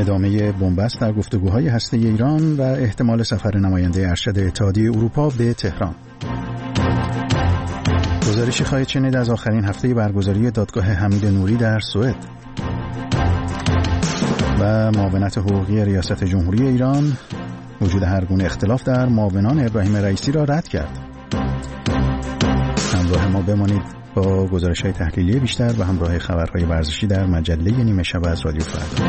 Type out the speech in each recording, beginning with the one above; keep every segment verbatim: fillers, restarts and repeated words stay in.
ادامه بنبست در گفتگوهای هسته‌ای ایران و احتمال سفر نماینده ارشد اتحادیه اروپا به تهران. گزارشی خواهید شنید از آخرین هفته برگزاری دادگاه حمید نوری در سوئد و معاونت حقوقی ریاست جمهوری ایران وجود هر گونه اختلاف در معاونان ابراهیم رئیسی را رد کرد. همراه ما بمانید با گزارش‌های تحلیلی بیشتر و همراه خبرهای ورزشی در مجله نیمه شب از رادیو فردا.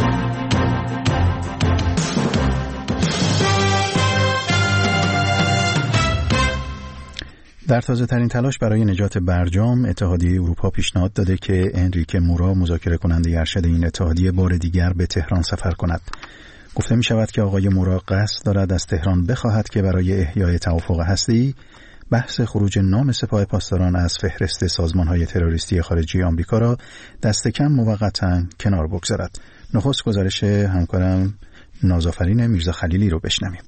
در تازه ترین تلاش برای نجات برجام، اتحادیه اروپا پیشنهاد داده که انریکه مورا مذاکره کننده ارشد این اتحادیه بار دیگر به تهران سفر کند. گفته می شود که آقای مورا قصد دارد از تهران بخواهد که برای احیای توافق هسته‌ای بحث خروج نام سپاه پاسداران از فهرست سازمان‌های تروریستی خارجی آمریکا را دست کم موقتاً کنار بگذارد. نخست گزارش همکارم نازآفرین میرزا خلیلی رو بشنویم.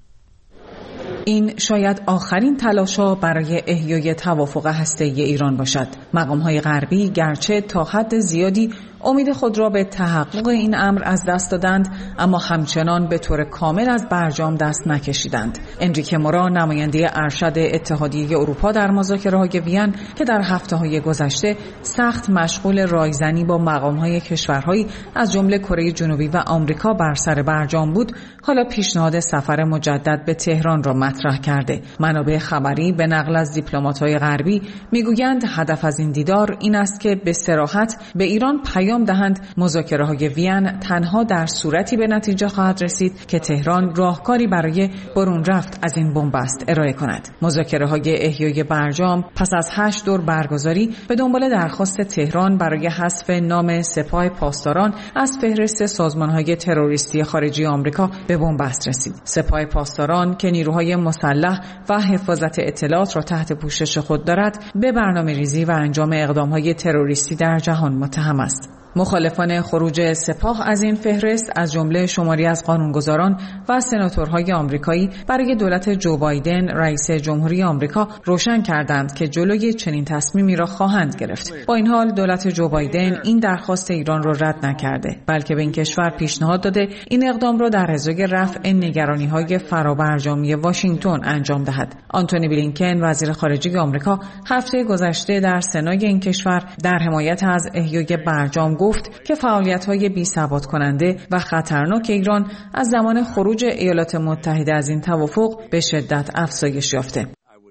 این شاید آخرین تلاش‌ها برای احیای توافق هسته‌ای ایران باشد. مقام‌های غربی گرچه تا حد زیادی امید خود را به تحقق این امر از دست دادند، اما همچنان به طور کامل از برجام دست نکشیدند. انریکه مورا نماینده ارشد اتحادیه اروپا در مذاکره‌های وین که در هفته‌های گذشته سخت مشغول رایزنی با مقام‌های کشورهایی از جمله کره جنوبی و آمریکا بر سر برجام بود، حالا پیشنهاد سفر مجدد به تهران را مطرح کرده. منابع خبری به نقل از دیپلمات‌های غربی میگویند هدف از این دیدار این است که به صراحت به ایران پیام دهند مذاکره‌های وین تنها در صورتی به نتیجه خواهد رسید که تهران راهکاری برای برون رفت از این بنبست ارائه کند. مذاکره‌های احیای برجام پس از هشت دور برگزاری به دنبال درخواست تهران برای حذف نام سپاه پاسداران از فهرست سازمان‌های تروریستی خارجی آمریکا به بنبست رسید. سپاه پاسداران که نیروهای مسلح و حفاظت اطلاعات را تحت پوشش خود دارد، به برنامه‌ریزی و انجام اقدام‌های تروریستی در جهان متهم است. مخالفان خروج سپاه از این فهرست از جمله شماری از قانونگذاران و سناتورهای آمریکایی برای دولت جو بایدن رئیس جمهوری آمریکا روشن کردند که جلوی چنین تصمیمی را خواهند گرفت. با این حال دولت جو بایدن این درخواست ایران را رد نکرده، بلکه به این کشور پیشنهاد داده این اقدام را در ازای رفع نگرانی‌های فرابرجامی واشنگتن انجام دهد. آنتونی بلینکن وزیر خارجه آمریکا هفته گذشته در سنای این کشور در حمایت از احیای برجام گفت که فعالیت‌های بی‌ثبات کننده و خطرناک ایران از زمان خروج ایالات متحده از این توافق به شدت افزایش یافته.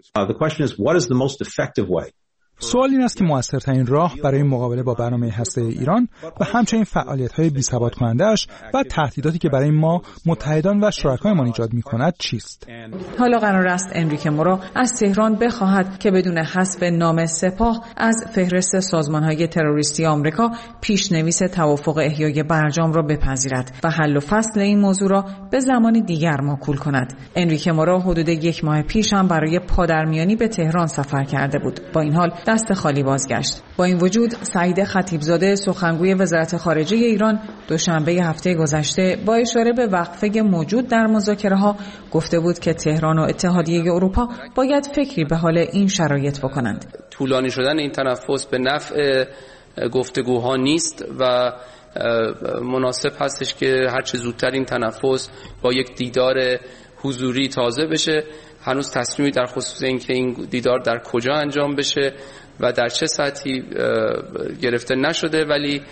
سوال این است که موثرترین راه برای مقابله با برنامه هسته ایران و همچنین فعالیت‌های بی‌ثبات کننده‌اش و تهدیداتی که برای ما متحدان و شرکایمان ایجاد می‌کند چیست؟ حالا قرار است انریکه مورا از تهران بخواهد که بدون حذف نام سپاه از فهرست سازمان‌های تروریستی آمریکا پیش‌نویس توافق احیای برجام را بپذیرد و حل و فصل این موضوع را به زمانی دیگر موکول کند. انریکه مورا حدود یک ماه پیش هم برای پادرمیانی به تهران سفر کرده بود. با این حال دست خالی بازگشت. با این وجود سعید خطیبزاده سخنگوی وزارت خارجه ایران دوشنبه هفته گذشته با اشاره به وقفه موجود در مذاکره‌ها گفته بود که تهران و اتحادیه اروپا باید فکری به حال این شرایط بکنند. طولانی شدن این تنفس به نفع گفتگوها نیست و مناسب هستش که هر چه زودتر این تنفس با یک دیدار حضوری تازه بشه. هنوز تصمیمی در خصوص اینکه این دیدار در کجا انجام بشه و در چه سطحی گرفته نشده، ولی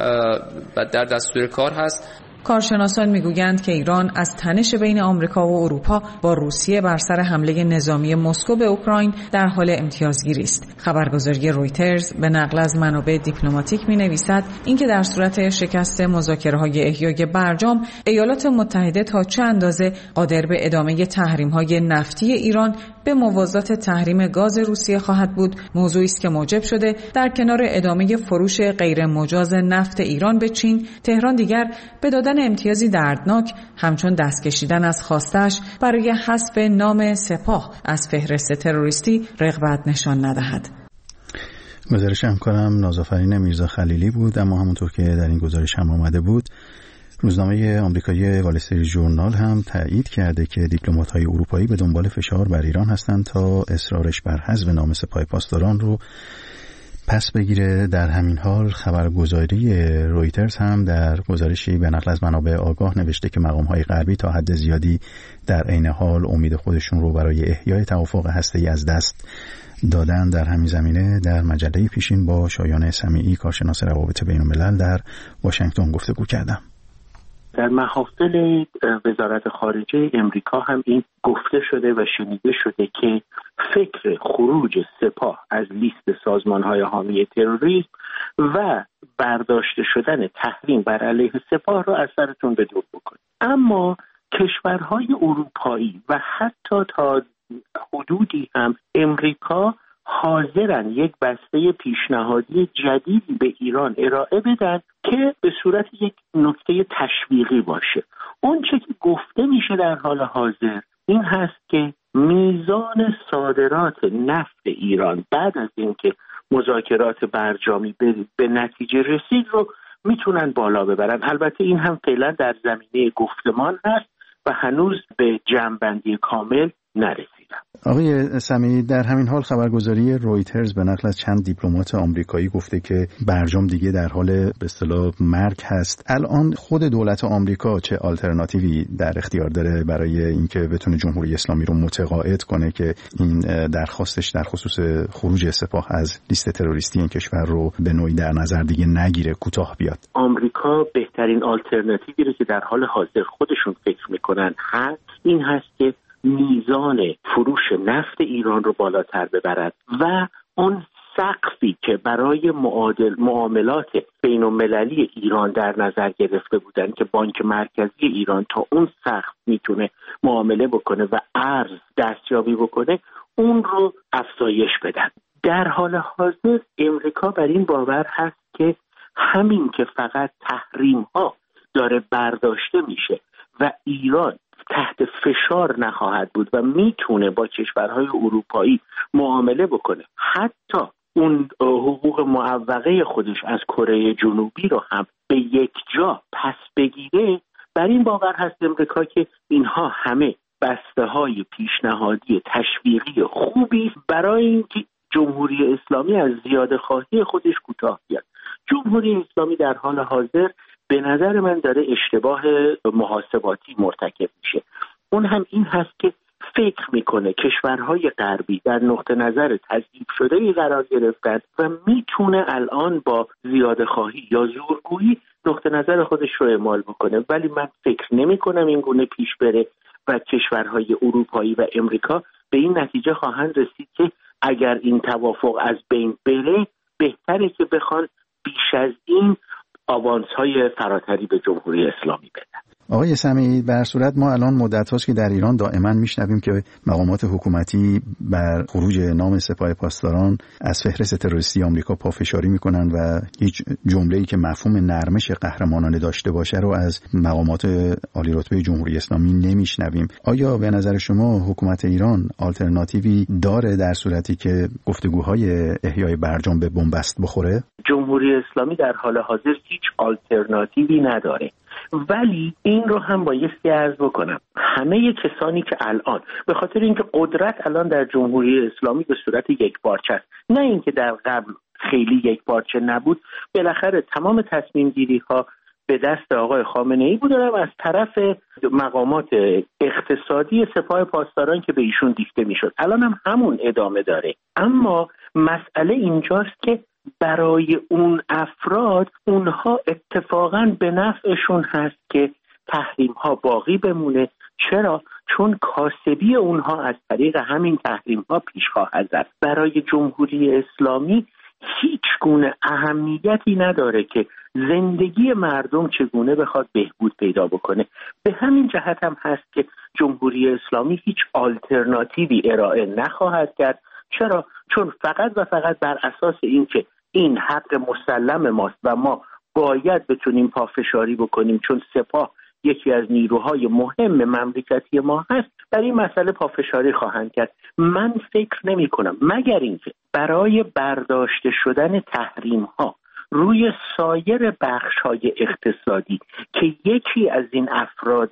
در دستور کار هست. کارشناسان میگویند که ایران از تنش بین آمریکا و اروپا با روسیه بر سر حمله نظامی مسکو به اوکراین در حال امتیازگیری است. خبرگزاری رویترز به نقل از منابع دیپلماتیک می‌نویسد اینکه در صورت شکست مذاکره‌های احیای برجام، ایالات متحده تا چه اندازه قادر به ادامه تحریم‌های نفتی ایران به موازات تحریم گاز روسیه خواهد بود، موضوعی است که موجب شده در کنار ادامه فروش غیر مجاز نفت ایران به چین، تهران دیگر به دادن امتیازی دردناک همچون دست کشیدن از خواستش برای حذف نام سپاه از فهرست تروریستی رغبت نشان ندهد. گزارش همکارم نازآفرین میرزا خلیلی بود. اما همونطور که در این گزارش هم آمده بود، روزنامه آمریکایی وال استریت ژورنال هم تایید کرده که دیپلمات‌های اروپایی به دنبال فشار بر ایران هستند تا اصرارش بر حذف نام سپاه پاسداران رو پس بگیره. در همین حال خبرگزاری رویترز هم در گزارشی به نقل از منابع آگاه نوشته که مقام‌های غربی تا حد زیادی در عین حال امید خودشون رو برای احیای توافق هسته‌ای از دست دادن. در همین زمینه در مجله پیشین با شایان سمیعی کارشناس روابط بین‌الملل در واشنگتن گفتگو کردم. در محافل وزارت خارجه امریکا هم این گفته شده و شنیده شده که فکر خروج سپاه از لیست سازمان‌های حامی تروریسم و برداشته شدن تحریم بر علیه سپاه را از سرتون به دور بکنید. اما کشورهای اروپایی و حتی تا حدودی هم امریکا حاضرن یک بسته پیشنهادی جدیدی به ایران ارائه بدن که به صورت یک نکته تشویقی باشه. اون چه که گفته میشه در حال حاضر این هست که میزان صادرات نفت ایران بعد از اینکه مذاکرات برجامی به, به نتیجه رسید رو میتونن بالا ببرن. البته این هم فعلا در زمینه گفتمان هست و هنوز به جمع‌بندی کامل نرسیدن. آقای سمیعی، در همین حال خبرگزاری رویترز به نقل از چند دیپلمات آمریکایی گفته که برجام دیگه در حال به اصطلاح مرگ هست. الان خود دولت آمریکا چه آلترناتیوی در اختیار داره برای اینکه بتونه جمهوری اسلامی رو متقاعد کنه که این درخواستش در خصوص خروج سپاه از لیست تروریستی این کشور رو به نوعی در نظر دیگه نگیره، کوتاه بیاد؟ آمریکا بهترین آلترناتیوی رو که در حال حاضر خودشون فکر میکنن هست این هست که میزان فروش نفت ایران رو بالاتر ببرد و اون سقفی که برای معادل معاملات بین المللی ایران در نظر گرفته بودن که بانک مرکزی ایران تا اون سقف میتونه معامله بکنه و ارز دستیابی بکنه اون رو افزایش بدن. در حال حاضر امریکا بر این باور هست که همین که فقط تحریم ها داره برداشته میشه و ایران تحت فشار نخواهد بود و میتونه با کشورهای اروپایی معامله بکنه، حتی اون حقوق معوقه خودش از کره جنوبی رو هم به یک جا پس بگیره، بر این باور هست امریکا که اینها همه بسته های پیشنهادی تشویقی خوبی برای اینکه جمهوری اسلامی از زیاده خواهی خودش کوتاه بیاد. جمهوری اسلامی در حال حاضر به نظر من داره اشتباه محاسباتی مرتکب میشه. اون هم این هست که فکر میکنه کشورهای غربی در نقطه نظر تضعیف شده‌ای قرار گرفتن و میتونه الان با زیاده خواهی یا زورگویی نقطه نظر خودش رو اعمال بکنه، ولی من فکر نمی کنم این گونه پیش بره و کشورهای اروپایی و امریکا به این نتیجه خواهند رسید که اگر این توافق از بین بره بهتره که بخوان بیش از این آوانس‌های فراتری به جمهوری اسلامی بدن. آقای سمیعی، به هر صورت ما الان مدت هاست که در ایران دائما میشنویم که مقامات حکومتی بر خروج نام سپاه پاسداران از فهرست تروریستی آمریکا پافشاری میکنن و هیچ جمله‌ای که مفهوم نرمش قهرمانانه داشته باشه رو از مقامات عالی رتبه جمهوری اسلامی نمیشنویم. آیا به نظر شما حکومت ایران آلترناتیوی داره در صورتی که گفتگوهای احیای برجام به بنبست بخوره؟ جمهوری اسلامی در حال حاضر هیچ آلترناتیوی نداره، ولی این رو هم بایستی عرض بکنم همه کسانی که الان به خاطر اینکه قدرت الان در جمهوری اسلامی به صورت یک پارچه است، نه اینکه در قبل خیلی یک پارچه نبود، بالاخره تمام تصمیم گیری ها به دست آقای خامنه ای بود و از طرف مقامات اقتصادی سپاه پاسداران که به ایشون دیکته میشد. الان هم همون ادامه داره، اما مسئله اینجاست که برای اون افراد اونها اتفاقاً به نفعشون هست که تحریم ها باقی بمونه. چرا؟ چون کاسبی اونها از طریق همین تحریم ها پیش خواهد رفت. برای جمهوری اسلامی هیچ گونه اهمیتی نداره که زندگی مردم چگونه بخواد بهبود پیدا بکنه. به همین جهت هم هست که جمهوری اسلامی هیچ آلترناتیوی ارائه نخواهد کرد. چرا؟ چون فقط و فقط بر اساس این که این حق مسلم ماست و ما باید بتونیم پافشاری بکنیم چون سپاه یکی از نیروهای مهم مملکتی ما هست، در این مسئله پافشاری خواهند کرد. من فکر نمی کنم مگر اینکه برای برداشته شدن تحریم ها روی سایر بخش های اقتصادی که یکی از این افراد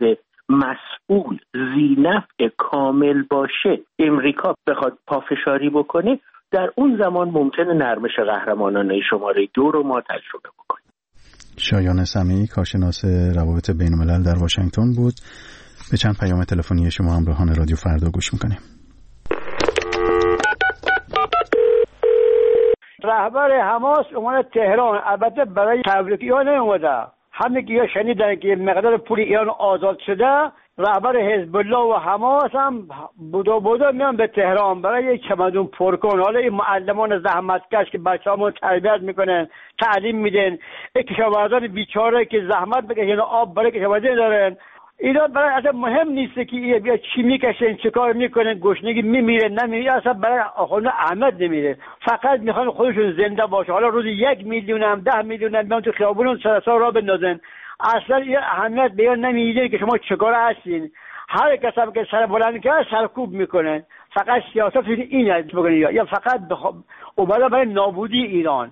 مسئول ذی نفع کامل باشه امریکا بخواد پافشاری بکنه، در اون زمان ممکنه نرمش قهرمانانه شماره دو رو ما تجربه بکنیم. شایان سمیعی کارشناس روابط بین‌الملل در واشنگتن بود. به چند پیام تلفنی شما همراهان رادیو فردا گوش میکنیم. رهبر حماس اومد تهران، البته برای تبریکی ها نیومده، همه که شنیدن که مقدار پول ایران آزاد شده، رهبر حزب الله و حماس هم بودا بودا میان به تهران برای یک چمدون پر کن. حالا این معلمان زحمتکش که بچه‌هامون تربیت میکنن، تعلیم میدن، کشاورزان بیچاره که زحمت بکشن، آب برای کشاورزی دارن، اینا برای اصلا مهم نیست که یه بیا چی میکشن، چه کار میکنن، گشنگی میمیره نمیره، اصلا برای آخوند احمد نمیره، فقط میخوان خودشون زنده باشه. حالا روزی یک میلیون هم ده میلیون هم میان تو خیابون سرسا را بندازن، اصلا یه اهمیت به اینا نمیده که شما چه کار هستین. هر کس هم که سر بلند کرد سرکوب میکنن. فقط سیاست این است بکنن یا فقط اومدن برای نابودی ایران.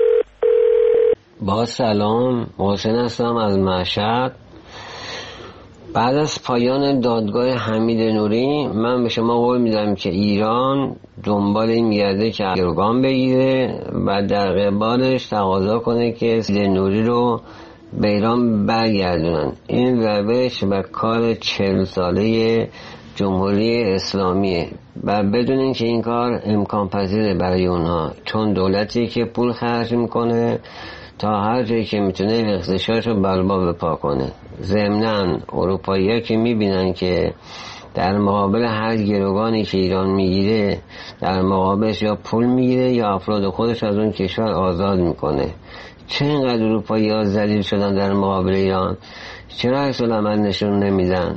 با سلام، محسن هستم از مشهد. بعد از پایان دادگاه حمید نوری من به شما قول میدم که ایران دنبال این میگرده که گروگان بگیره و در قبالش تقاضا کنه که نوری رو به ایران برگردونن. این روش و کار چهل ساله جمهوری اسلامیه و بدونین که این کار امکان پذیره برای اونها، چون دولتی که پول خرج میکنه تا هر جایی که میتونه اقتصادش رو بربا بپا کنه. ضمناً اروپایی‌ها که میبینن که در مقابل هر گروگانی که ایران میگیره در مقابلش یا پول میگیره یا افراد خودش از اون کشور آزاد میکنه. چه اینقدر اروپایی‌ها ذلیل شدن در مقابل ایران؟ چرا عکس العمل نشون نمیدن؟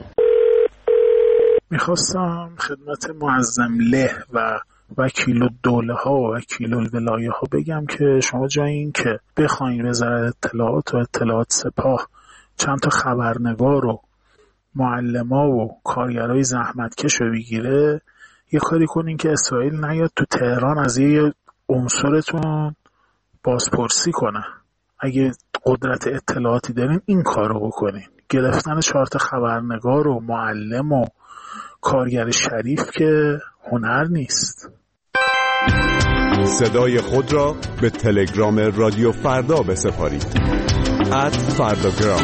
میخواستم خدمت معظم له و وکیل الدوله ها و وکیل الولایه ها بگم که شما جای این که بخواین وزارت اطلاعات و اطلاعات سپاه چند تا خبرنگار و معلما و کارگرای زحمتکش رو بگیره، یه کاری کنین که اسرائیل نیاد تو تهران از یه عنصرتون بازپرسی کنه. اگه قدرت اطلاعاتی دارین این کار رو بکنین. گرفتن چهار تا خبرنگار و معلم و کارگر شریف که هنر نیست. صدای خود را به تلگرام رادیو فردا بسپارید. ات فرداگرام.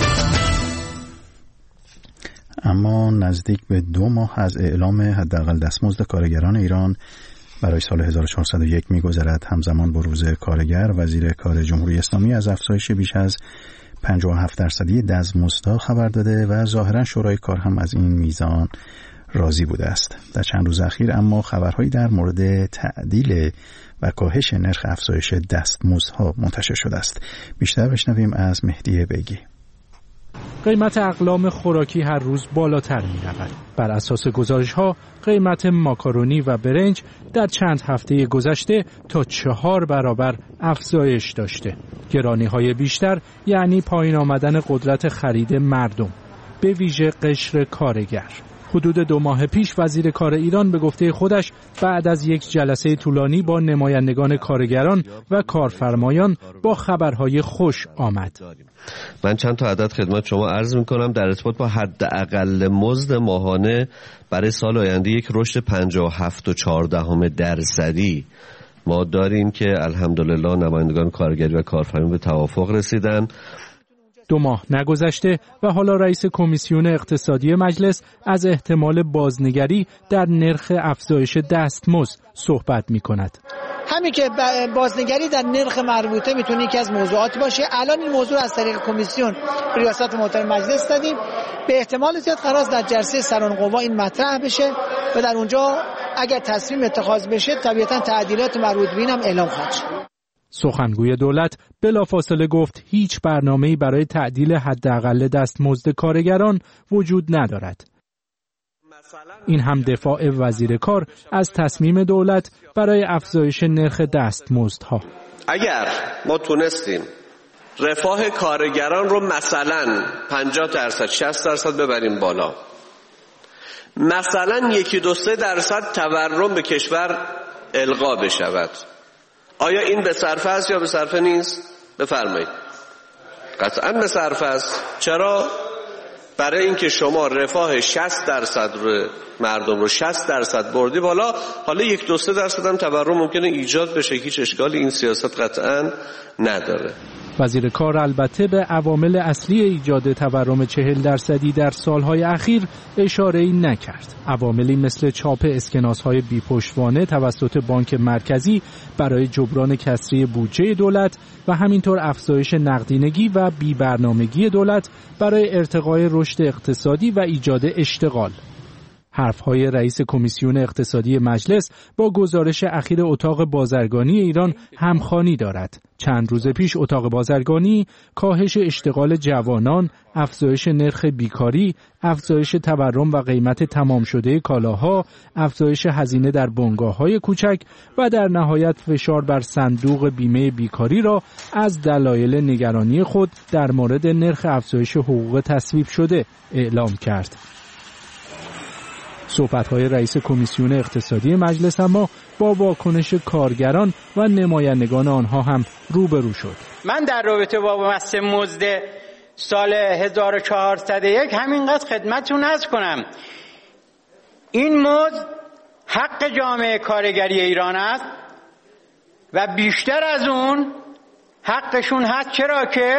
اما نزدیک به دو ماه از اعلام حداقل دستمزد کارگران ایران برای سال هزار و چهارصد و یک می‌گذرد. همزمان با روز کارگر، وزیر کار جمهوری اسلامی از افزایش بیش از پنجاه و هفت درصدی دستمزدها خبر داده و ظاهرا شورای کار هم از این میزان راضی بوده است. در چند روز اخیر اما خبرهایی در مورد تعدیل و کاهش نرخ افزایش دستمزدها منتشر شده است. بیشتر بشنویم از مهدی بیگی. قیمت اقلام خوراکی هر روز بالاتر می رود. بر اساس گزارش ها قیمت ماکارونی و برنج در چند هفته گذشته تا چهار برابر افزایش داشته. گرانی های بیشتر یعنی پایین آمدن قدرت خرید مردم، به ویژه قشر کارگر. حدود دو ماه پیش وزیر کار ایران به گفته خودش بعد از یک جلسه طولانی با نمایندگان کارگران و کارفرمایان با خبرهای خوش آمد. من چند تا عدد خدمت شما عرض میکنم. در ارتباط با حداقل مزد ماهانه برای سال آینده یک رشد پنجاه و هفت و چهار دهم درصدی ما داریم که الحمدلله نمایندگان کارگری و کارفرمایان به توافق رسیدن. دو ماه نگذشته و حالا رئیس کمیسیون اقتصادی مجلس از احتمال بازنگری در نرخ افزایش دستمزد صحبت می کند. همین که بازنگری در نرخ مربوطه میتونه یکی از موضوعات باشه. الان این موضوع از طریق کمیسیون ریاست محترم مجلس دادیم. به احتمال زیاد قرار در جلسه سران قوا این مطرح بشه و در اونجا اگر تصمیم اتخاذ بشه طبیعتا تعدیلات مربوط به این هم اعلام خواهد شد. سخنگوی دولت بلافاصله گفت هیچ برنامه‌ای برای تعدیل حداقل دستمزد کارگران وجود ندارد. این هم دفاع وزیر کار از تصمیم دولت برای افزایش نرخ دستمزدها. اگر ما تونستیم رفاه کارگران رو مثلا پنجاه درصد شصت درصد ببریم بالا، مثلا یکی دو سه درصد تورم به کشور القا بشود، آیا این به صرفه است یا به صرفه نیست؟ بفرمایید. قطعاً به صرفه است. چرا؟ برای اینکه شما رفاه شصت درصد رو مردم رو شصت درصد بردی بالا، حالا یک دو سه درصد هم تورم ممکنه ایجاد بشه، هیچ اشکالی این سیاست قطعا نداره. وزیر کار البته به عوامل اصلی ایجاد تورم چهل درصدی در سالهای اخیر اشاره‌ای نکرد. عواملی مثل چاپ اسکناس‌های بی‌پشتوانه توسط بانک مرکزی برای جبران کسری بودجه دولت و همینطور افزایش نقدینگی و بی‌برنامگی دولت برای ارتقای رشد اقتصادی و ایجاد اشتغال. حرفهای رئیس کمیسیون اقتصادی مجلس با گزارش اخیر اتاق بازرگانی ایران همخوانی دارد. چند روز پیش اتاق بازرگانی کاهش اشتغال جوانان، افزایش نرخ بیکاری، افزایش تورم و قیمت تمام شده کالاها، افزایش هزینه در بنگاه‌های کوچک و در نهایت فشار بر صندوق بیمه بیکاری را از دلایل نگرانی خود در مورد نرخ افزایش حقوق تصویب شده اعلام کرد. صحبت‌های رئیس کمیسیون اقتصادی مجلس اما با واکنش کارگران و نمایندگان آنها هم روبرو شد. من در رابطه با بحث مزد سال هزار و چهارصد و یک همینقدر خدمتتون عرض کنم، این مزد حق جامعه کارگری ایران است و بیشتر از اون حقشون هست، چرا که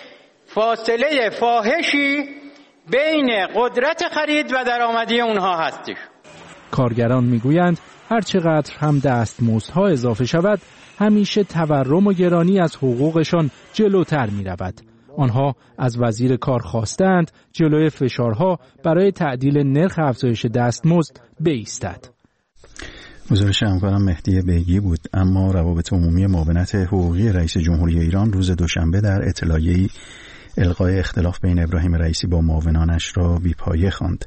فاصله فاحشی بین قدرت خرید و درآمدی اونها هستش. کارگران میگویند هر چقدر هم دستمزدها اضافه شود، همیشه تورم و گرانی از حقوقشان جلوتر می رود. آنها از وزیر کار خواستند جلوی فشارها برای تعدیل نرخ افزایش دستمزد بایستد. گزارش همکارم مهدی بیگی بود. اما روابط عمومی معاونت حقوقی رئیس جمهوری ایران روز دوشنبه در اطلاعیه‌ای الغای اختلاف بین ابراهیم رئیسی با معاونانش را بی‌پایه خواند.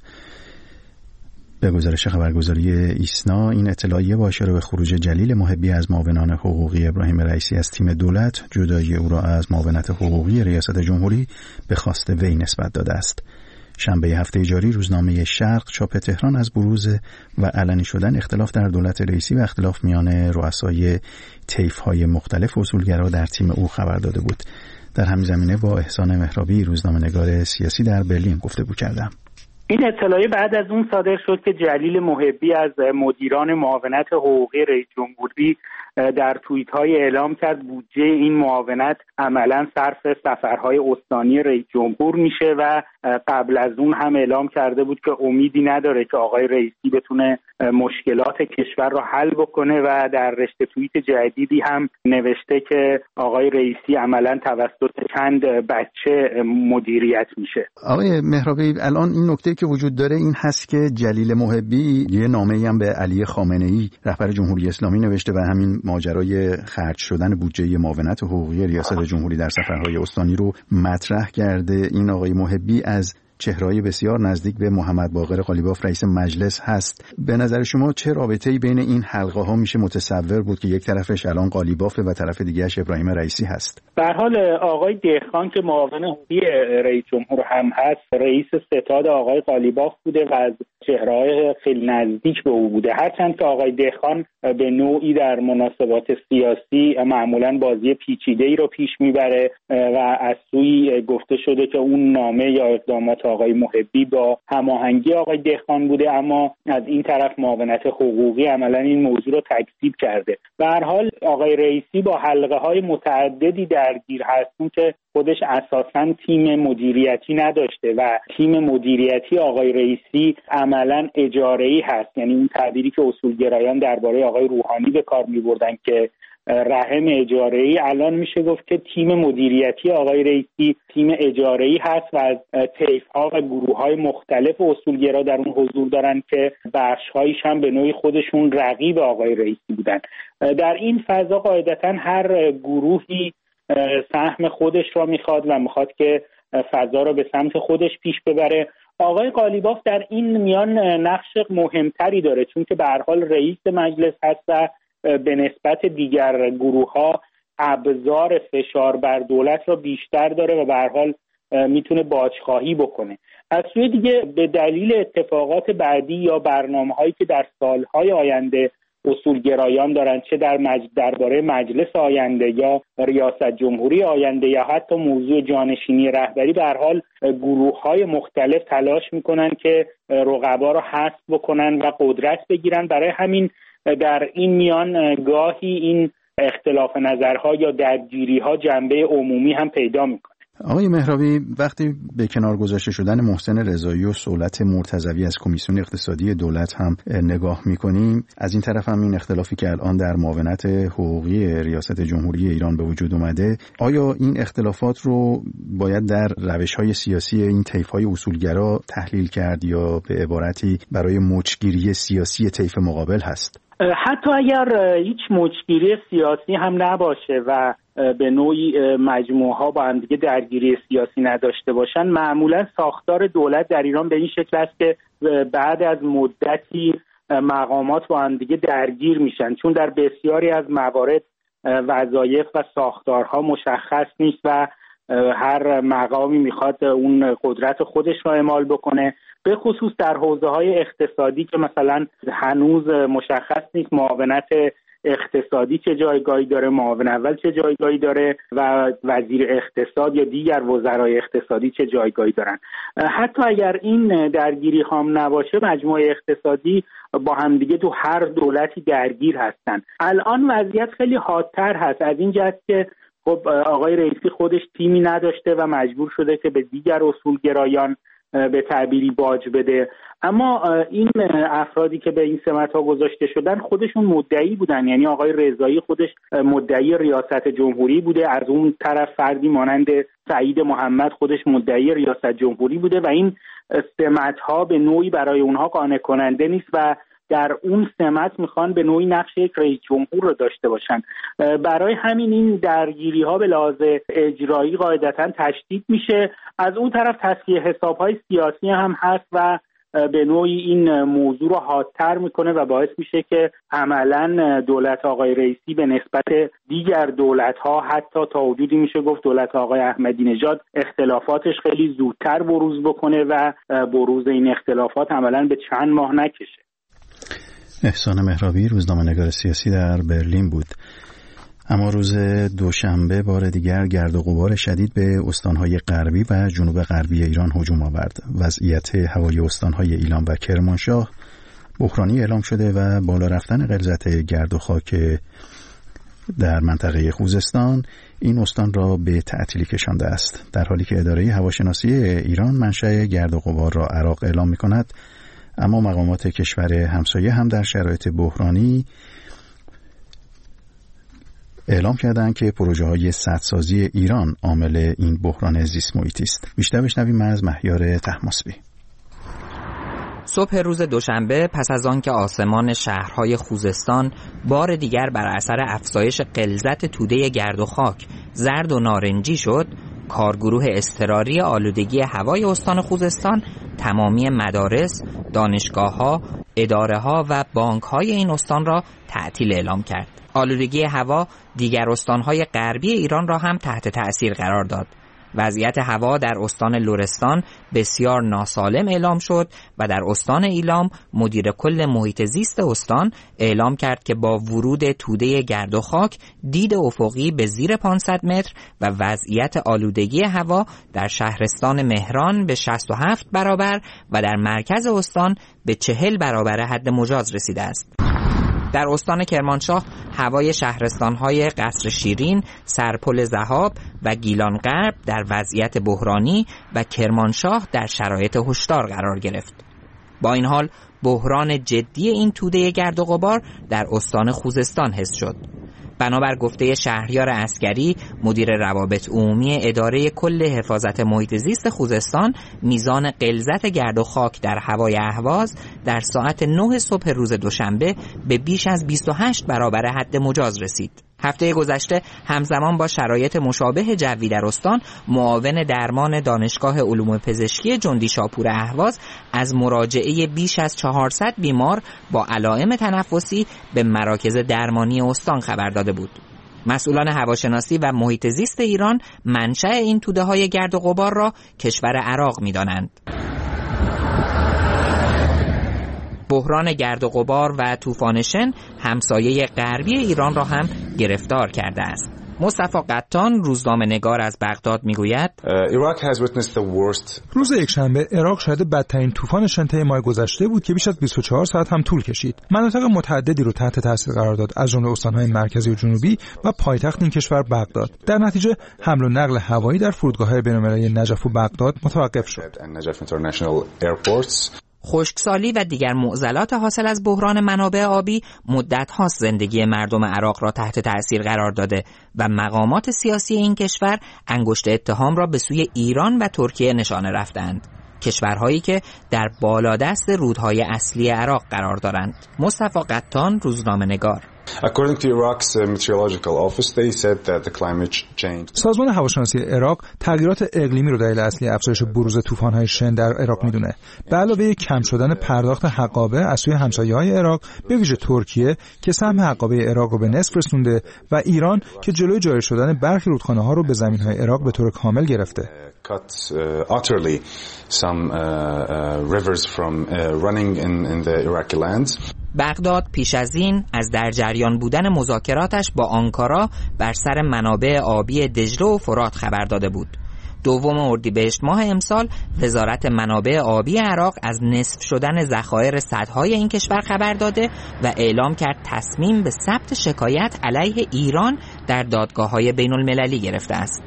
به گزارش خبرگزاری ایسنا، این اطلاعیه با اشاره به خروج جلیل محبی از معاونان حقوقی ابراهیم رئیسی از تیم دولت، جدایی او را از معاونت حقوقی ریاست جمهوری به خواست وی نسبت داده است. شنبه هفته جاری روزنامه شرق چاپ تهران از بروز و علنی شدن اختلاف در دولت رئیسی و اختلاف میان رؤسای طیف‌های مختلف اصولگرا در تیم او خبر داده بود. در همین زمینه با احسان مهرابی، روزنامه‌نگار سیاسی در برلین گفتگو کردم. این اطلاعیه بعد از اون صادر شد که جلیل محبی از مدیران معاونت حقوقی رئیس جمهوری در توییت‌های اعلام کرد بودجه این معاونت عملاً صرف سفرهای استانی رئیس جمهور میشه و قبل از اون هم اعلام کرده بود که امیدی نداره که آقای رئیسی بتونه مشکلات کشور رو حل بکنه و در رشته توییت جدیدی هم نوشته که آقای رئیسی عملاً توسط چند بچه مدیریت میشه. آقای مهرابی، الان این نکته که وجود داره این هست که جلیل محبی یه نامه‌ای هم به علی خامنه‌ای رهبر جمهوری اسلامی نوشته و همین ماجرای خرج شدن بودجه معاونت حقوقی ریاست جمهوری در سفرهای استانی رو مطرح کرده. این آقای محبی از چهره‌های بسیار نزدیک به محمد باقر قالیباف رئیس مجلس هست. به نظر شما چه رابطه‌ای بین این حلقه ها میشه متصور بود که یک طرفش الان قالیباف و طرف دیگه‌اش ابراهیم رئیسی هست؟ به هر حال آقای دهقان که معاون حقوقی رئیس جمهور هم هست، رئیس ستاد آقای قالیباف بوده و از چهره‌های خیلی نزدیک به او بوده. هرچند که آقای دهقان به نوعی در مناسبات سیاسی معمولاً بازی پیچیده‌ای رو پیش میبره و از سوی گفته شده که اون نامه یا اقدامات آقای محبی با هماهنگی آقای دهقان بوده، اما از این طرف معاونت حقوقی عملاً این موضوع رو تکذیب کرده. به هر حال آقای رئیسی با حلقه‌های متعددی درگیر هستون که خودش اساساً تیم مدیریتی نداشته و تیم مدیریتی آقای رئیسی عملاً اجاره‌ای هست. یعنی اون تعبیری که اصولگرایان درباره آقای روحانی به کار می‌بردن که رحم اجاره‌ای، الان میشه گفت که تیم مدیریتی آقای رئیسی تیم اجاره‌ای هست و از طیف‌ها و گروه‌های مختلف اصولگرا در اون حضور دارن که بخش‌هایش هم به نوعی خودشون رقیب آقای رئیسی بودن. در این فضا قاعدتاً هر گروهی سهم خودش را میخواد و میخواد که فضا را به سمت خودش پیش ببره. آقای قالیباف در این میان نقش مهمتری داره، چون که به هر حال رئیس مجلس هست و به نسبت دیگر گروه‌ها ابزار فشار بر دولت را بیشتر داره و به هر حال میتونه باجخواهی بکنه. از سوی دیگه به دلیل اتفاقات بعدی یا برنامه‌هایی که در سالهای آینده اصولگرایان دارن، چه در مج... درباره مجلس آینده یا ریاست جمهوری آینده یا حتی موضوع جانشینی رهبری، به هر حال گروه‌های مختلف تلاش میکنن که رقبا رو حذف بکنن و قدرت بگیرن. برای همین در این میان گاهی این اختلاف نظرها یا درگیری‌ها جنبه عمومی هم پیدا میکنه. آقای مهرابی، وقتی به کنار گذاشته شدن محسن رضایی و صولت مرتضوی از کمیسیون اقتصادی دولت هم نگاه میکنیم، از این طرف هم این اختلافی که الان در معاونت حقوقی ریاست جمهوری ایران به وجود اومده، آیا این اختلافات رو باید در روش‌های سیاسی این طیف‌های اصولگرا تحلیل کرد یا به عبارتی برای مچگیری سیاسی طیف مقابل هست؟ حتی اگر هیچ مچگیری سیاسی هم نباشه و به نوعی مجموعه ها با هم دیگه درگیری سیاسی نداشته باشن، معمولا ساختار دولت در ایران به این شکل است که بعد از مدتی مقامات با هم دیگه درگیر میشن، چون در بسیاری از موارد وظایف و ساختارها مشخص نیست و هر مقامی میخواد اون قدرت خودش رو اعمال بکنه، به خصوص در حوزه‌های اقتصادی که مثلا هنوز مشخص نیست معاونت اقتصادی چه جایگاهی داره، معاون اول چه جایگاهی داره و وزیر اقتصاد یا دیگر وزرای اقتصادی چه جایگاهی دارن. حتی اگر این درگیری هم نباشه، مجموعه اقتصادی با همدیگه تو هر دولتی درگیر هستن. الان وضعیت خیلی حادتر هست از این جهت که خب آقای رئیسی خودش تیمی نداشته و مجبور شده که به دیگر اصولگرایان به تعبیری باج بده، اما این افرادی که به این سمت‌ها گذاشته شدن خودشون مدعی بودن، یعنی آقای رضایی خودش مدعی ریاست جمهوری بوده، از اون طرف فردی مانند سعید محمد خودش مدعی ریاست جمهوری بوده و این سمت‌ها به نوعی برای اونها قانع کننده نیست و در اون سمت میخوان به نوعی نقش یک رئیس جمهور رو داشته باشن. برای همین این درگیری ها به لحاظ اجرایی قاعدتاً تشدید میشه. از اون طرف تصفیه حساب‌های سیاسی هم هست و به نوعی این موضوع رو حادتر میکنه و باعث میشه که عملاً دولت آقای رئیسی به نسبت دیگر دولت‌ها، حتی تا حدودی میشه گفت دولت آقای احمدی نژاد، اختلافاتش خیلی زودتر بروز بکنه و بروز این اختلافات عملاً به چند ماه نکشه. احسان مهرابی، روزنامه‌نگار سیاسی در برلین بود. اما روز دوشنبه بار دیگر گرد و غبار شدید به استانهای غربی و جنوب غربی ایران هجوم آورد. وضعیت هوای استانهای ایلام و کرمانشاه بحرانی اعلام شده و بالا رفتن غلظت گرد و خاک در منطقه خوزستان این استان را به تعطیلی کشانده است، در حالی که اداره هواشناسی ایران منشأ گرد و غبار را عراق اعلام می‌کند. اما مقامات کشور همسایه هم در شرایط بحرانی اعلام کردند که پروژه‌های سدسازی ایران عامل این بحران زیست محیطی است. بیشتر بشنویم از مهیار طهماسبی. صبح روز دوشنبه پس از آن که آسمان شهرهای خوزستان بار دیگر بر اثر افزایش غلظت توده گرد و خاک زرد و نارنجی شد، کارگروه اضطراری آلودگی هوای استان خوزستان تمامی مدارس، دانشگاه‌ها، اداره‌ها و بانک‌های این استان را تعطیل اعلام کرد. آلودگی هوا دیگر استان‌های غربی ایران را هم تحت تأثیر قرار داد. وضعیت هوا در استان لرستان بسیار ناسالم اعلام شد و در استان ایلام مدیر کل محیط زیست استان اعلام کرد که با ورود توده گرد و خاک دید افقی به زیر پانصد متر و وضعیت آلودگی هوا در شهرستان مهران به شصت و هفت برابر و در مرکز استان به چهل برابر حد مجاز رسیده است. در استان کرمانشاه هوای شهرستان‌های قصر شیرین، سرپل ذهاب و گیلان غرب در وضعیت بحرانی و کرمانشاه در شرایط هشدار قرار گرفت. با این حال بحران جدی این توده گرد و غبار در استان خوزستان حس شد. بنابر گفته شهریار عسکری مدیر روابط عمومی اداره کل حفاظت محیط زیست خوزستان، میزان غلظت گرد و خاک در هوای اهواز در ساعت نه صبح روز دوشنبه به بیش از بیست و هشت برابر حد مجاز رسید. هفته گذشته همزمان با شرایط مشابه جوی در استان، معاون درمان دانشگاه علوم پزشکی جندی شاپور اهواز از مراجعه بیش از چهارصد بیمار با علائم تنفسی به مراکز درمانی استان خبر داده بود. مسئولان هواشناسی و محیط زیست ایران منشأ این توده‌های گرد و غبار را کشور عراق می‌دانند. بحران گرد و غبار و طوفان شن همسایه غربی ایران را هم گرفتار کرده است. مصطفی قطان روزنامه‌نگار از بغداد میگوید روز یکشنبه عراق شاهد بدترین طوفان شن ماه گذشته بود که بیش از بیست و چهار ساعت هم طول کشید. مناطق متعددی رو تحت تاثیر قرار داد، از جمله استان‌های مرکزی و جنوبی و پایتخت این کشور بغداد. در نتیجه حمل و نقل هوایی در فرودگاه‌های بین‌المللی نجف و بغداد متوقف شد. خشکسالی و دیگر معضلات حاصل از بحران منابع آبی مدت‌هاست زندگی مردم عراق را تحت تأثیر قرار داده و مقامات سیاسی این کشور انگشت اتهام را به سوی ایران و ترکیه نشانه رفتند، کشورهایی که در بالادست رودهای اصلی عراق قرار دارند. مصطفی قطان روزنامه‌نگار. سازمان هواشناسی عراق تغییرات اقلیمی رو دلیل اصلی افزایش بروز طوفان‌های شن در عراق میدونه. به علاوه کم شدن پرداخت حقابه از سوی همسایه‌های عراق، به ویژه ترکیه که سهم حقابه عراق رو به نصف رسونده و ایران که جلوی جاری شدن برخی رودخانه‌ها رو به زمین‌های عراق به طور کامل گرفته. cut uh, utterly some uh, uh, rivers from uh, running in, in the Iraqi lands. بغداد پیش از این از در جریان بودن مذاکراتش با آنکارا بر سر منابع آبی دجله و فرات خبر داده بود. دوم اردیبهشت ماه امسال وزارت منابع آبی عراق از نصف شدن ذخایر سدهای این کشور خبر داده و اعلام کرد تصمیم به ثبت شکایت علیه ایران در دادگاه‌های بین‌المللی گرفته است.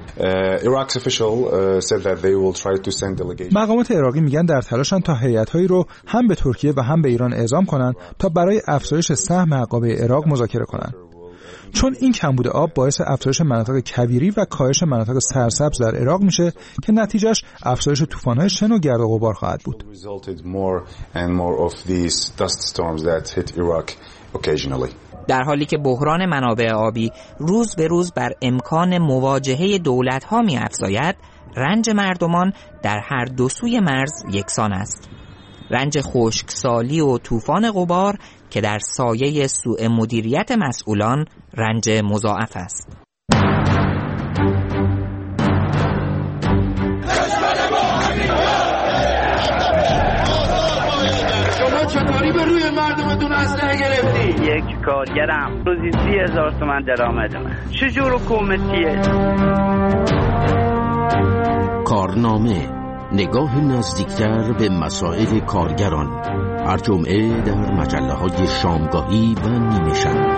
مقامات عراقی میگن در تلاشن تا هیئت‌هایی رو هم به ترکیه و هم به ایران اعزام کنن تا برای افزایش سهم حقابه عراق مذاکره کنن. چون این کمبود آب باعث افزایش مناطق کویری و کاهش مناطق سرسبز در عراق میشه که نتیجهش افزایش طوفان‌های شن و گرد و غبار خواهد بود. در حالی که بحران منابع آبی روز به روز بر امکان مواجهه دولت‌ها می‌افزاید، رنج مردمان در هر دو سوی مرز یکسان است. رنج خشکسالی و طوفان غبار که در سایه سوء مدیریت مسئولان رنج مضاعف است. شما چطوری به روی مردمتون اسلحه گرفتی؟ یک کارگرم روزی سی هزار تومن درآمد من. چجور حکومتیه؟ کارنامه، نگاه نزدیکتر به مسائل کارگران، هر جمعه در مجله‌های شامگاهی و نیمه شب.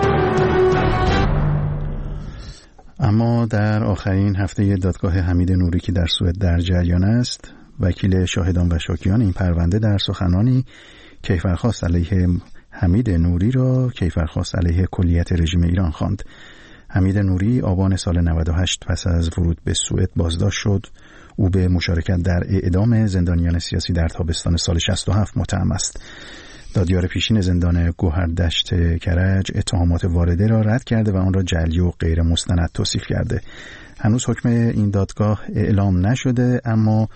اما در آخرین هفته دادگاه حمید نوری که در سوئد در جریان است، وکیل شاهدان و شاکیان این پرونده در سخنانی کیفرخواست علیه حمید نوری را کیفرخواست علیه کلیت رژیم ایران خواند. حمید نوری آبان سال نود و هشت پس از ورود به سوئد بازداشت شد. او به مشارکت در اعدام زندانیان سیاسی در تابستان سال شصت و هفت متهم است. دادیار پیشین زندان گوهردشت کرج اتهامات وارده را رد کرده و آن را جعلی و غیر مستند توصیف کرده. هنوز حکم این دادگاه اعلام نشده، اما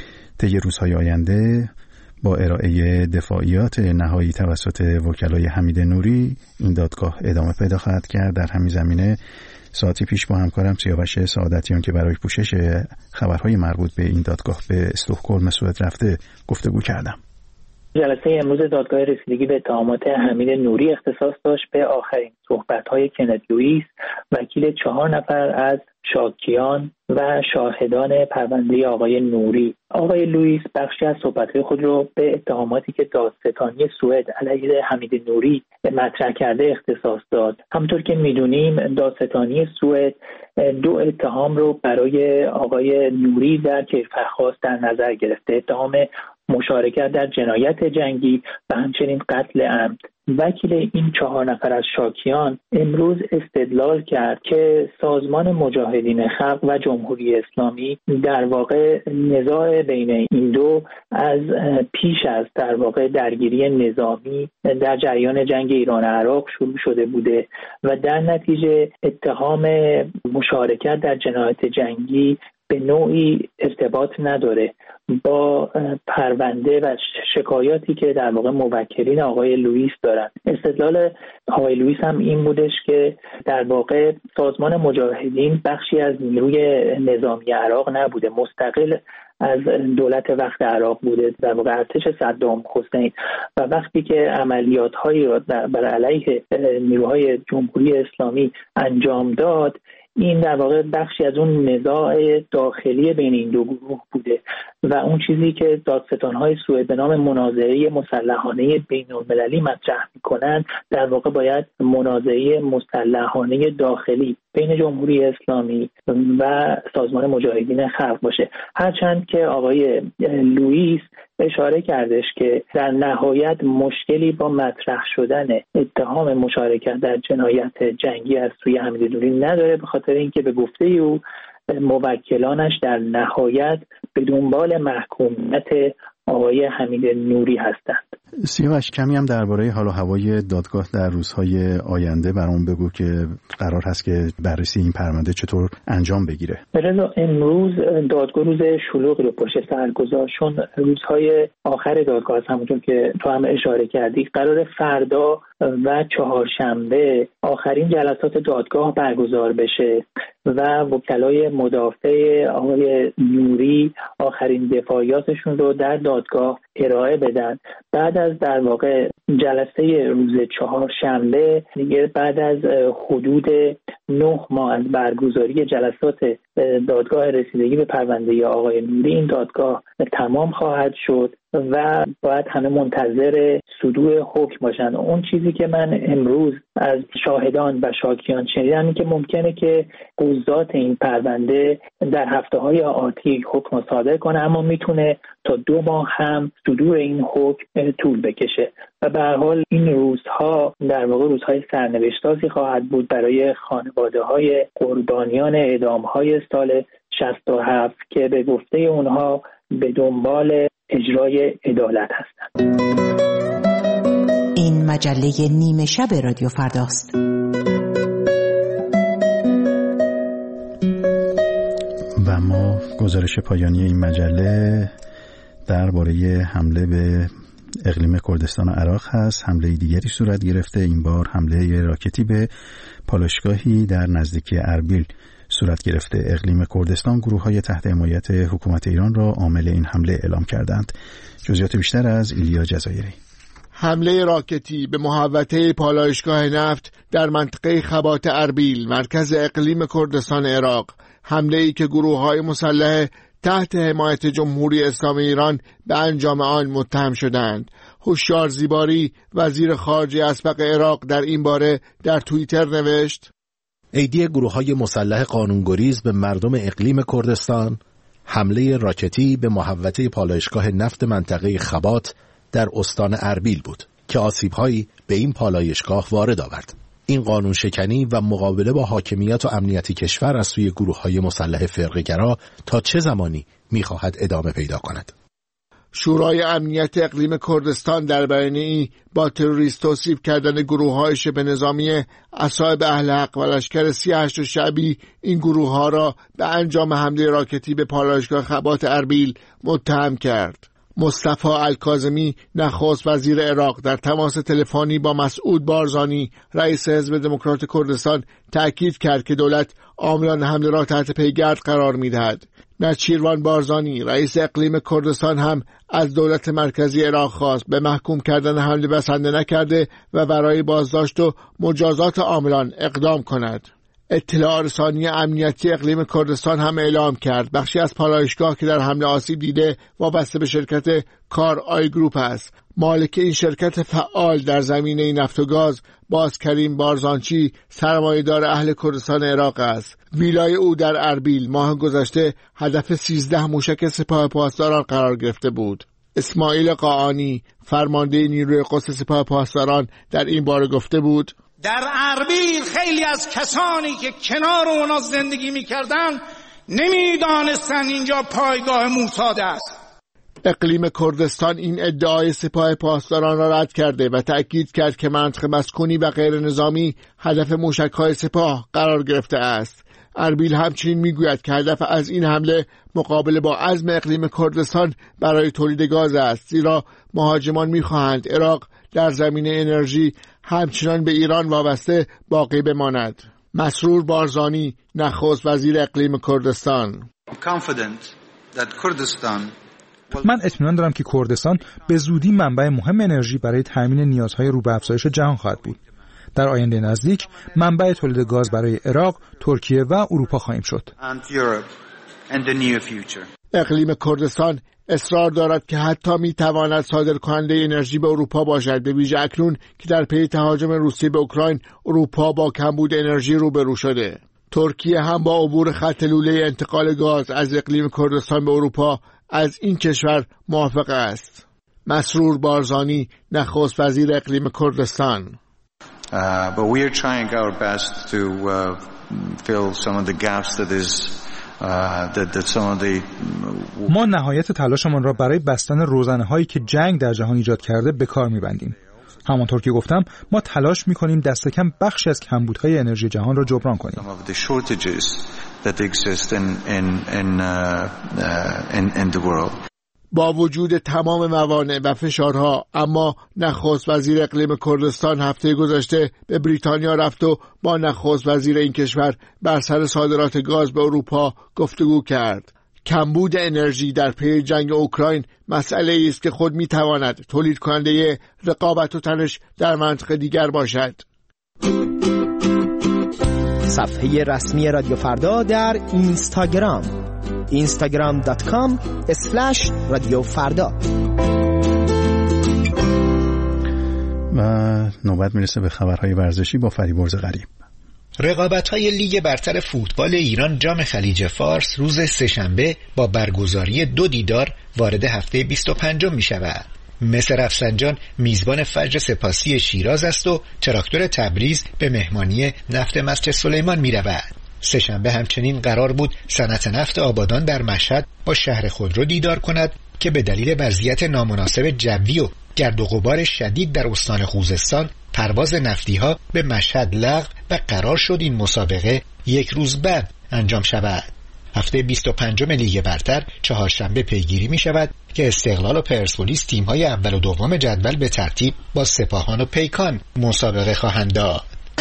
طی روزهای آینده با ارائه دفاعیات نهایی توسط وکلای حمید نوری این دادگاه ادامه پیدا خواهد کرد. در همین زمینه ساعتی پیش با همکارم سیاوش سعادتیان که برای پوشش خبرهای مربوط به این دادگاه به استکهلم سوئد رفته گفتگو کردم. جلسه امروز دادگاه رسیدگی به اتهامات حمید نوری اختصاص داشت به آخرین صحبت‌های کنت لوئیس، وکیل چهار نفر از شاکیان و شاهدان پرونده آقای نوری. آقای لوئیس بخشی از صحبت‌های خود را به اتهاماتی که دادستانی سوئد علیه حمید نوری مطرح کرده اختصاص داد. همونطور که می‌دونیم دادستانی سوئد دو اتهام رو برای آقای نوری در کیفرخواست در نظر گرفته: اتهام مشارکت در جنایت جنگی و همچنین قتل عمد. وکیل این چهار نفر از شاکیان امروز استدلال کرد که سازمان مجاهدین خلق و جمهوری اسلامی در واقع نزاع بین این دو از پیش از در واقع درگیری نظامی در جریان جنگ ایران عراق شروع شده بوده و در نتیجه اتهام مشارکت در جنایت جنگی به نوعی ارتباط نداره با پرونده و شکایاتی که در واقع موکلین آقای لوئیس دارن. استدلال آقای لوئیس هم این بودش که در واقع سازمان مجاهدین بخشی از نیروی نظامی عراق نبوده، مستقل از دولت وقت عراق بوده، در واقع ارتش صدام حسین، و وقتی که عملیات‌هایی را بر علیه نیروهای جمهوری اسلامی انجام داد، این در واقع بخشی از اون نزاع داخلی بین این دو گروه بوده و اون چیزی که دادستان‌های سوئد به نام منازعه مسلحانه بین‌المللی مطرح می‌کنند در واقع باید منازعه مسلحانه داخلی بین جمهوری اسلامی و سازمان مجاهدین خلق باشه. هرچند که آقای لوئیس اشاره کردش که در نهایت مشکلی با مطرح شدن اتهام مشارکت در جنایت جنگی از سوی حمید نوری نداره، به خاطر اینکه به گفته او موکلانش در نهایت به دنبال محکومیت آقای حمید نوری هستند. سیاوش، کمی هم درباره حال و هوای دادگاه در روزهای آینده برام بگو که قرار هست که بررسی این پرونده چطور انجام بگیره. رضا، امروز دادگاه روز شلوغی رو پشت سر گذاشت، چون روزهای آخر دادگاه همونطور که تو هم اشاره کردی قرار فردا و چهارشنبه آخرین جلسات دادگاه برگزار بشه و وکلای مدافع آقای نوری آخرین دفاعیاتشون رو در دادگاه ارائه بدن. بعد از در واقع جلسه روز چهارشنبه دیگه، بعد از حدود نه ماه از برگزاری جلسات دادگاه رسیدگی به پرونده آقای نوری، این دادگاه تمام خواهد شد و باید همه منتظر صدور حکم باشن. اون چیزی که من امروز از شاهدان و شاکیان شنیدم این که ممکنه که قضات این پرونده در هفته‌های آتی حکم صادر کنه، اما میتونه تا دو ماه هم صدور این حکم طول بکشه و به هر حال این روزها در واقع روزهای سرنوشت‌سازی خواهد بود برای خانواده‌های قربانیان اعدام‌های سال شصت و هفت که به گفته اونها به دنبال اجرای عدالت هستند. این مجله نیمه شب رادیو فرداست. و ما گزارش پایانی این مجله درباره حمله به اقلیم کردستان و عراق هست. حمله دیگری صورت گرفته، این بار حمله راکتی به پالایشگاهی در نزدیکی اربیل صورت گرفته. اقلیم کردستان گروه‌های تحت حمایت حکومت ایران را عامل این حمله اعلام کردند. جزئیات بیشتر از ایلیا جزایری. حمله راکتی به محوطه پالایشگاه نفت در منطقه خبات اربیل، مرکز اقلیم کردستان عراق، حمله‌ای که گروه‌های مسلح تحت حمایت جمهوری اسلامی ایران به انجام آن متهم شدند. هوشیار زیباری، وزیر خارجه اسبق عراق، در این باره در توییتر نوشت: ایدی گروه‌های مسلح قانونگریز به مردم اقلیم کردستان، حمله راکتی به محوطه پالایشگاه نفت منطقه خبات در استان اربیل بود که آسیب‌هایی به این پالایشگاه وارد آورد. این قانون شکنی و مقابله با حاکمیت و امنیت کشور از سوی گروه‌های مسلح فرقه‌گرا تا چه زمانی می‌خواهد ادامه پیدا کند؟ شورای امنیت اقلیم کردستان در بیانیه‌ای با تروریست توصیف کردن گروه‌های شبه نظامی اصحاب اهل حق و لشکر سی و هشت شعبی این گروه‌ها را به انجام حمله راکتی به پالایشگاه خبات اربیل متهم کرد. مصطفی الکاظمی، نخست وزیر عراق، در تماس تلفنی با مسعود بارزانی، رئیس حزب دموکرات کردستان، تأکید کرد که دولت عاملان حمله را تحت پیگرد قرار می‌دهد. نچیروان بارزانی، رئیس اقلیم کردستان، هم از دولت مرکزی عراق خواست به محکوم کردن حمله بسنده نکرده و برای بازداشت و مجازات عاملان اقدام کند. اطلاع رسانی امنیتی اقلیم کردستان هم اعلام کرد بخشی از پالایشگاه که در حمله آسیب دیده وابسته به شرکت کار آی گروپ است. مالک این شرکت فعال در زمینه نفت و گاز، باز کریم بارزانچی، سرمایه‌دار اهل کردستان عراق است. ویلای او در اربیل ماه گذشته هدف سیزده موشک سپاه پاسداران قرار گرفته بود. اسماعیل قاآنی، فرمانده نیروی قدس سپاه پاسداران، در این باره گفته بود: در اربیل خیلی از کسانی که کنار اونا زندگی می‌کردن نمی‌دانستن اینجا پایگاه موساد است. اقلیم کردستان این ادعای سپاه پاسداران را رد کرده و تأکید کرد که منطقه مسکونی و غیر نظامی هدف موشک‌های سپاه قرار گرفته است. اربیل همچنین میگوید که هدف از این حمله مقابله با عزم اقلیم کردستان برای تولید گاز است، زیرا مهاجمان می‌خواهند عراق در زمینه انرژی همچنان به ایران وابسته باقی بماند. مسرور بارزانی، نخست وزیر اقلیم کردستان: I'm confident من اطمینان دارم که کردستان به زودی منبع مهم انرژی برای تامین نیازهای رو به افزایش جهان خواهد بود. در آینده نزدیک منبع تولید گاز برای عراق، ترکیه و اروپا خواهیم شد. اقلیم کردستان اصرار دارد که حتی میتواند صادر کننده انرژی به اروپا باشد، به ویژه اکنون که در پی تهاجم روسیه به اوکراین اروپا با کمبود انرژی روبرو شده. ترکیه هم با عبور خط لوله انتقال گاز از اقلیم کردستان به اروپا از این کشور موافق است. مسرور بارزانی، نخست وزیر اقلیم کردستان: Uh, but we are trying our best to uh, fill some of the gaps that is uh, that, that some of the ما نهایت تلاشمان را برای بستن روزنه‌هایی که جنگ در جهان ایجاد کرده به کار می‌بندیم. همانطور که گفتم ما تلاش می‌کنیم دست کم بخشی از کمبودهای انرژی جهان را جبران کنیم. some of the shortages that exist in in in uh, uh, in, in the world. با وجود تمام موانع و فشارها، اما نخست وزیر اقلیم کردستان هفته گذشته به بریتانیا رفت و با نخست وزیر این کشور بر سر صادرات گاز به اروپا گفتگو کرد. کمبود انرژی در پی جنگ اوکراین مسئله است که خود میتواند تولید کننده رقابت و تنش در منطقه دیگر باشد. صفحه رسمی رادیو فردا در اینستاگرام اینستاگرام دات کام اسلش رادیو فردا. و نوبت میرسه به خبرهای ورزشی با فریبرز غریب. رقابت‌های لیگ برتر فوتبال ایران جام خلیج فارس روز سه‌شنبه با برگزاری دو دیدار وارد هفته بیست و پنجم می‌شود. مس رفسنجان میزبان فجر سپاسی شیراز است و تراکتور تبریز به مهمانی نفت مسجد سلیمان می‌رود. سه‌شنبه همچنین قرار بود صنعت نفت آبادان در مشهد با شهر خودرو دیدار کند که به دلیل وضعیت نامناسب جوی و گرد و غبار شدید در استان خوزستان پرواز نفتی‌ها به مشهد لغو و قرار شد این مسابقه یک روز بعد انجام شود. هفته بیست و پنجم لیگ برتر چهارشنبه پیگیری می شود که استقلال و پرسپولیس تیم‌های اول و دوم جدول به ترتیب با سپاهان و پیکان مسابقه خواهند داد.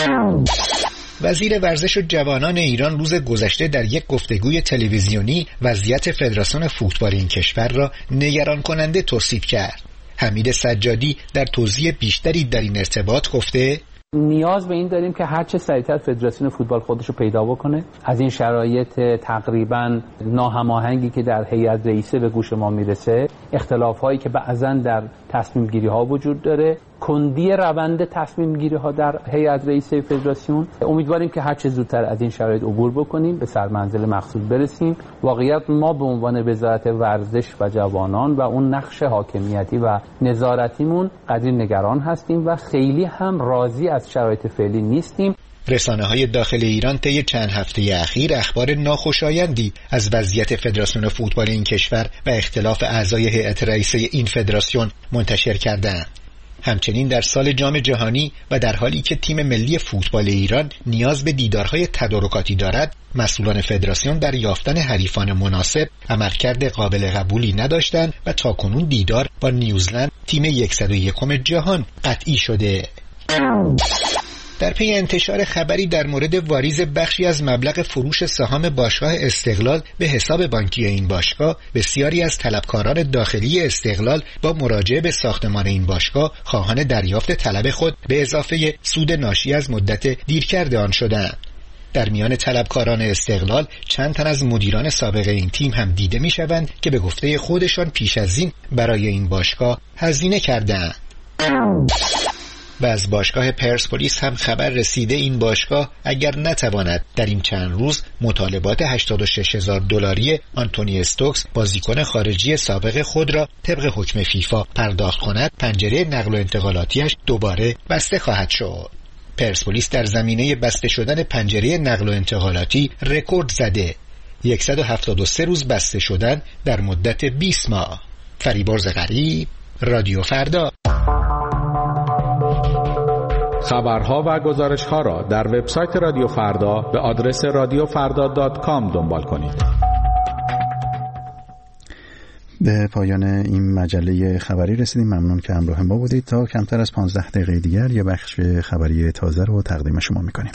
وزیر ورزش و جوانان ایران روز گذشته در یک گفتگوی تلویزیونی وضعیت فدراسیون فوتبال این کشور را نگران کننده توصیف کرد. حمید سجادی در توضیح بیشتری در این ارتباط گفته: نیاز به این داریم که هر چه سریعتر فدراسیون فوتبال خودش رو پیدا بکنه. از این شرایط تقریبا ناهماهنگی که در هیئت رئیسه به گوش ما میرسه، اختلاف‌هایی که بعضن در تصمیم گیری ها وجود داره، کندی روند تصمیم گیری ها در هیئت رئیسه فدراسیون، امیدواریم که هر چه زودتر از این شرایط عبور بکنیم، به سرمنزل مقصود برسیم. واقعیت ما به عنوان وزارت ورزش و جوانان و اون نقش حاکمیتی و نظارتیمون قدری نگران هستیم و خیلی هم راضی از شرایط فعلی نیستیم. رسانه‌های داخل ایران طی چند هفته اخیر اخبار ناخوشایندی از وضعیت فدراسیون فوتبال این کشور و اختلاف اعضای هیئت رئیسه این فدراسیون منتشر کردند. همچنین در سال جام جهانی و در حالی که تیم ملی فوتبال ایران نیاز به دیدارهای تدارکاتی دارد، مسئولان فدراسیون در یافتن حریفان مناسب عملکرد قابل قبولی نداشتند و تاکنون دیدار با نیوزلند تیم صد و یکم جهان قطعی شده. در پی انتشار خبری در مورد واریز بخشی از مبلغ فروش سهام باشگاه استقلال به حساب بانکی این باشگاه، بسیاری از طلبکاران داخلی استقلال با مراجعه به ساختمان این باشگاه خواهان دریافت طلب خود به اضافه سود ناشی از مدت دیرکرد آن شدند. در میان طلبکاران استقلال چند تن از مدیران سابق این تیم هم دیده می‌شوند که به گفته خودشان پیش از این برای این باشگاه هزینه کردند. و از باشگاه پرسپولیس هم خبر رسیده این باشگاه اگر نتواند در این چند روز مطالبات هشتاد و شش هزار دلاری آنتونی استوکس بازیکن خارجی سابق خود را طبق حکم فیفا پرداخت کند، پنجره نقل و انتقالاتیش دوباره بسته خواهد شد. پرسپولیس در زمینه بسته شدن پنجره نقل و انتقالاتی رکورد زده. صد و هفتاد و سه روز بسته شدن در مدت بیست ماه. فریبرز غریب، رادیو فردا. خبرها و گزارش‌ها را در وبسایت رادیو فردا به آدرس رادیو فردا دات کام دنبال کنید. به پایان این مجله خبری رسیدیم. ممنون که همراه ما بودید. تا کمتر از پانزده دقیقه دیگر یه بخش خبری تازه رو تقدیم شما می‌کنیم.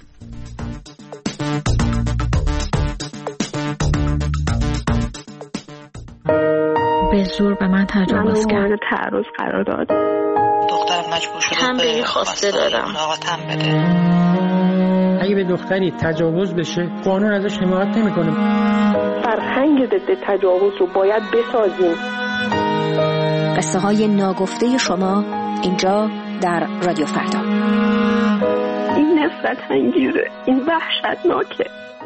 زور به من تجاوز کرد. من تعرض قرار داد. دخترم مجبور شده تنبیهی خواسته دادم. بده. اگه به دختری تجاوز بشه قانون ازش حمایت نمیکنه. فرهنگ ضد تجاوز رو باید بسازیم. قصه های ناگفته شما اینجا در رادیو فردا. این نفرت انگیزه، این وحشتناکه.